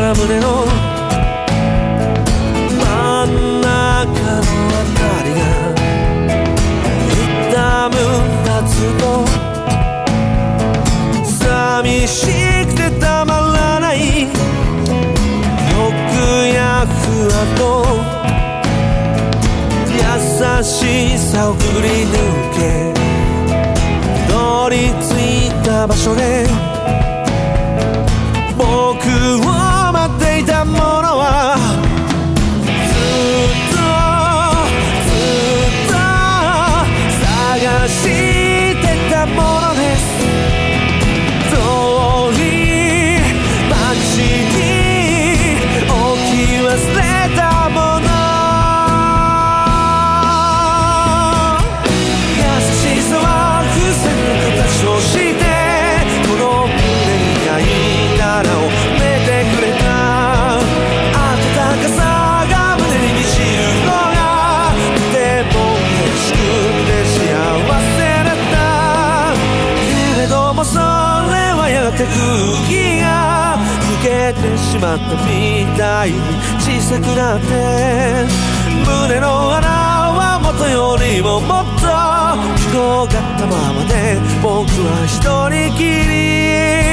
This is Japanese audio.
た胸の真ん中のあたりが痛む夏と寂しくてたまらない欲や不安と優しさをくぐり抜けたどり着いた場所で僕を待っていたものはずっと探してたものです。遠い街に置き忘れたもの、優しさは風船の形をしてこの胸に焼いたらを埋めてくれた。温かさが胸に満ちるのがとても嬉しくて幸せだったけれども、それはやがて空気が抜けてしまったみたいに小さくなって胸の穴は元よりももっと広がったままで僕は一人きり